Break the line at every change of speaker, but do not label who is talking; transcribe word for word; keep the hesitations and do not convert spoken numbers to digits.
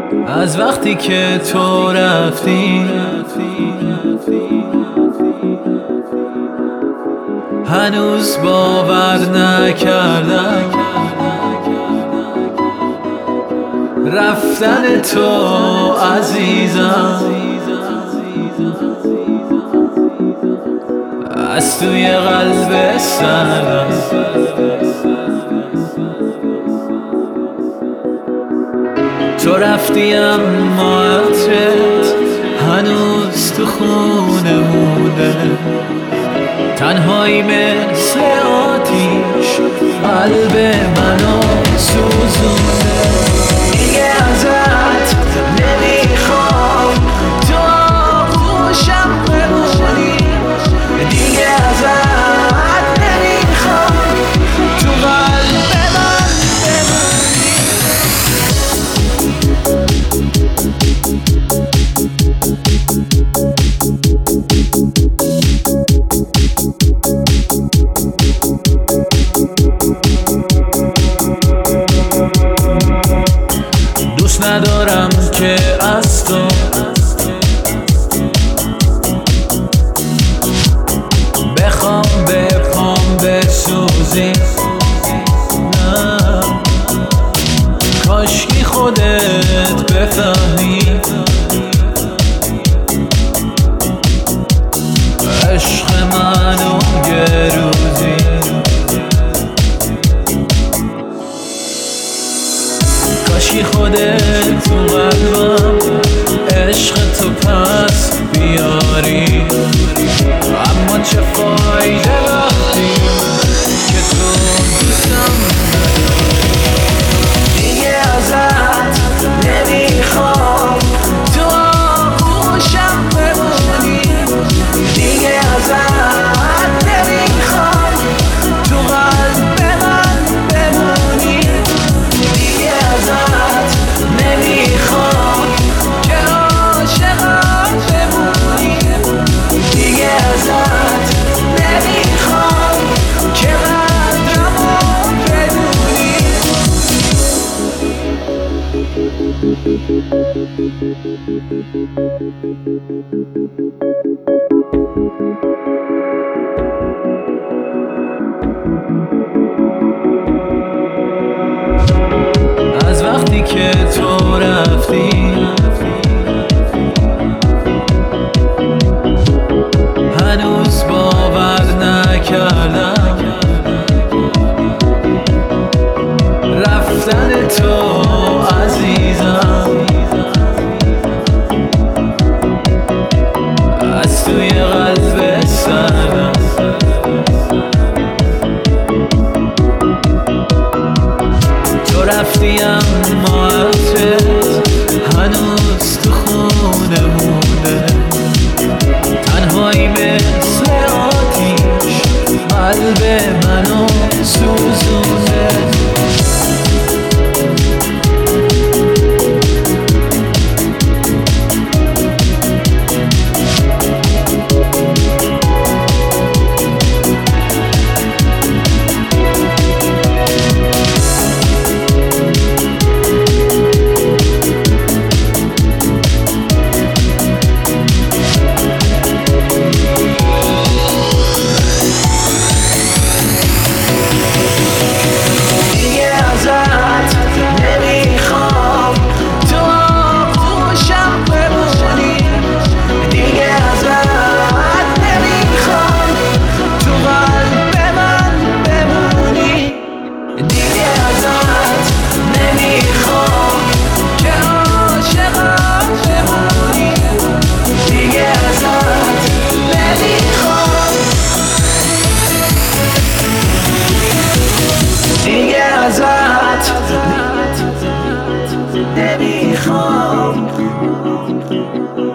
از وقتی که تو رفتی هنوز باور نکردم رفتن تو عزیزم از توی قلب سردم تو رفتی اما عطرت هنوز تو خونه مونده تنهایی مثل آتیش قلب منو سوزونده دیگه ازت نمیخوام تو آغوشم بمونی دیگه ازت نمیخوام تو قلب من بمونی دوست ندارم که از تو بخوام به پام بسوزی نه کاشکی خودت بفهمی عشق منو یه روزی کاشکی خودت تو قلبم عشق تو پس بیاری اما چه فایده وقتی که تو دوستم نداری دیگه ازت نمیخوام تو آغوشم بمونی دیگه ازت نمیخوام تو قلب من بمونی دیگه ازت نمیخوام که عاشقم بمونی دیگه ازت نمیخوام که قدرمو بدونی از وقتی که تو رفتی هنوز باور نکردم رفتن تو عزیزم از توی قلب سردم تو رفتی اما عطرت هنوز تو خونه مونده تنهایی مثل آتیش قلب منو سوزونده نمیخوام